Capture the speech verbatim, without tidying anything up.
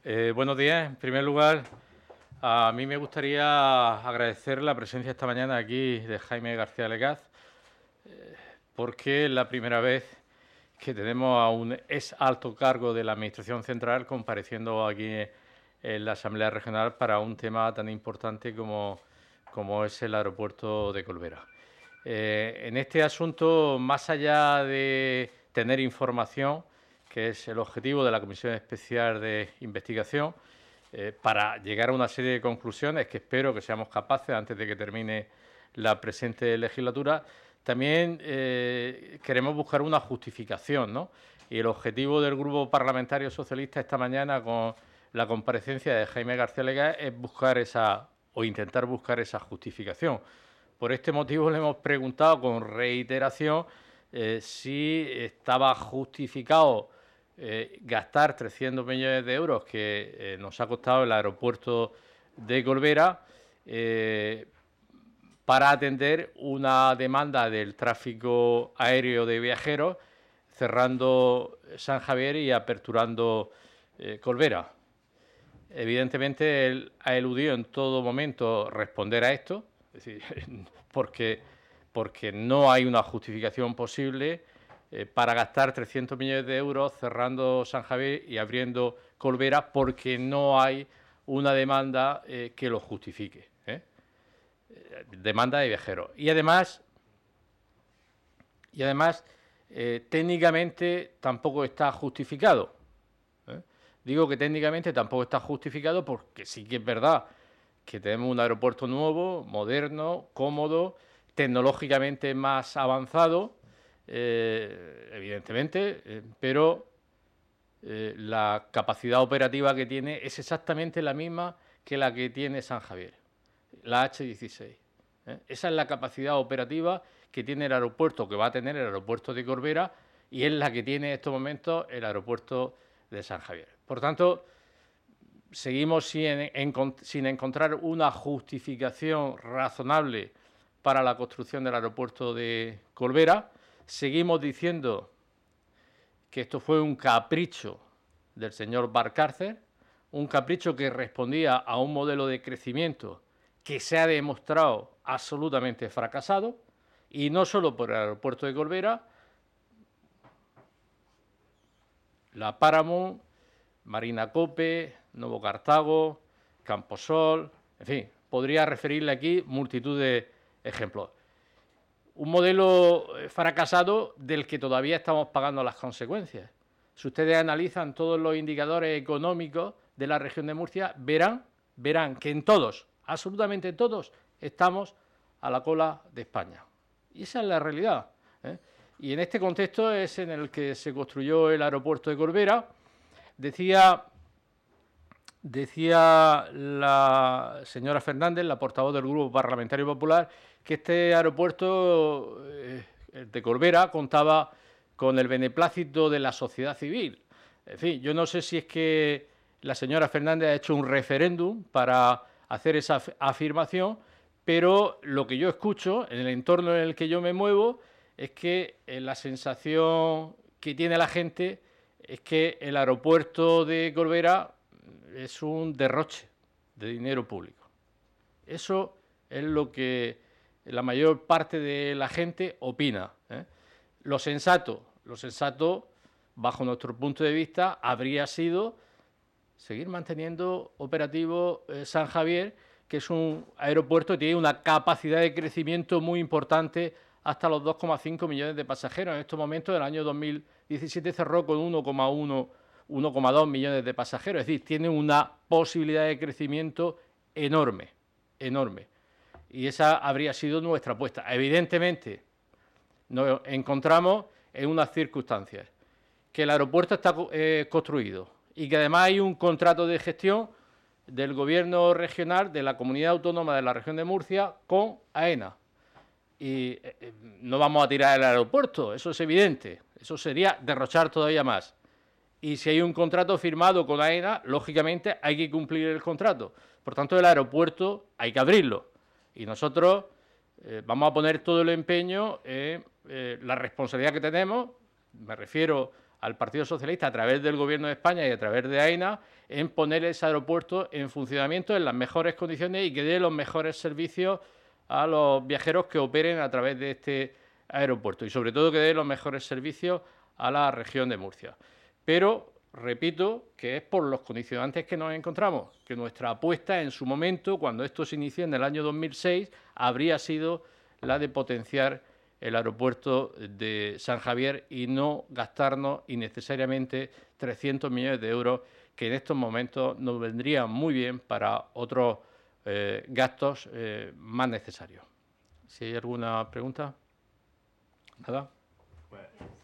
Eh, buenos días. En primer lugar, a mí me gustaría agradecer la presencia esta mañana aquí de Jaime García Legaz, eh, porque es la primera vez que tenemos a un ex alto cargo de la Administración Central compareciendo aquí en la Asamblea Regional para un tema tan importante como, como es el aeropuerto de Colbera. Eh, en este asunto, más allá de tener información, que es el objetivo de la Comisión Especial de Investigación, eh, para llegar a una serie de conclusiones que espero que seamos capaces antes de que termine la presente legislatura, también eh, queremos buscar una justificación, ¿no? Y el objetivo del Grupo Parlamentario Socialista esta mañana con la comparecencia de Jaime García Legaz es buscar esa, o intentar buscar esa justificación. Por este motivo le hemos preguntado con reiteración eh, si estaba justificado eh, gastar trescientos millones de euros que eh, nos ha costado el aeropuerto de Colbera eh, para atender una demanda del tráfico aéreo de viajeros, cerrando San Javier y aperturando eh, Colbera. Evidentemente, él ha eludido en todo momento responder a esto, es decir, porque, porque no hay una justificación posible eh, para gastar trescientos millones de euros cerrando San Javier y abriendo Colbera, porque no hay una demanda eh, que lo justifique. ¿eh? Demanda de viajeros. Y además, y además eh, técnicamente tampoco está justificado. ¿eh? Digo que técnicamente tampoco está justificado porque sí que es verdad que tenemos un aeropuerto nuevo, moderno, cómodo, tecnológicamente más avanzado, eh, evidentemente, eh, pero eh, la capacidad operativa que tiene es exactamente la misma que la que tiene San Javier, la hache dieciséis. ¿eh? Esa es la capacidad operativa que tiene el aeropuerto, que va a tener el aeropuerto de Corbera, y es la que tiene en estos momentos el aeropuerto de San Javier. Por tanto, seguimos sin, en, sin encontrar una justificación razonable para la construcción del aeropuerto de Colbera. Seguimos diciendo que esto fue un capricho del señor Valcárcel, un capricho que respondía a un modelo de crecimiento que se ha demostrado absolutamente fracasado, y no solo por el aeropuerto de Colbera, la Paramount, Marina Cope, Novo Cartago, Camposol, en fin, podría referirle aquí multitud de ejemplos. Un modelo fracasado del que todavía estamos pagando las consecuencias. Si ustedes analizan todos los indicadores económicos de la región de Murcia, verán, verán que en todos, absolutamente todos, estamos a la cola de España. Y esa es la realidad. ¿eh? Y en este contexto es en el que se construyó el aeropuerto de Corbera. Decía, decía la señora Fernández, la portavoz del Grupo Parlamentario Popular, que este aeropuerto eh, de Corbera contaba con el beneplácito de la sociedad civil. En fin, yo no sé si es que la señora Fernández ha hecho un referéndum para hacer esa afirmación, pero lo que yo escucho en el entorno en el que yo me muevo es que eh, la sensación que tiene la gente es que el aeropuerto de Corbera es un derroche de dinero público. Eso es lo que la mayor parte de la gente opina. ¿eh? Lo sensato, lo sensato, bajo nuestro punto de vista, habría sido seguir manteniendo operativo eh, San Javier, que es un aeropuerto que tiene una capacidad de crecimiento muy importante hasta los dos coma cinco millones de pasajeros. En estos momentos, en el año dos mil diecisiete, cerró con uno coma uno, uno coma dos millones de pasajeros. Es decir, tiene una posibilidad de crecimiento enorme, enorme. Y esa habría sido nuestra apuesta. Evidentemente, nos encontramos en unas circunstancias que el aeropuerto está eh, construido y que además hay un contrato de gestión del gobierno regional de la comunidad autónoma de la región de Murcia con AENA. Y eh, no vamos a tirar el aeropuerto, eso es evidente, eso sería derrochar todavía más. Y si hay un contrato firmado con AENA, lógicamente hay que cumplir el contrato. Por tanto, el aeropuerto hay que abrirlo. Y nosotros eh, vamos a poner todo el empeño en eh, la responsabilidad que tenemos, me refiero al Partido Socialista a través del Gobierno de España y a través de AENA en poner ese aeropuerto en funcionamiento en las mejores condiciones y que dé los mejores servicios a los viajeros que operen a través de este aeropuerto y sobre todo que dé los mejores servicios a la región de Murcia. Pero repito que es por los condicionantes que nos encontramos, que nuestra apuesta en su momento, cuando esto se inició en el año dos mil seis, habría sido la de potenciar el aeropuerto de San Javier y no gastarnos innecesariamente trescientos millones de euros que en estos momentos nos vendrían muy bien para otros eh, gastos eh, más necesarios. Si hay alguna pregunta. Nada.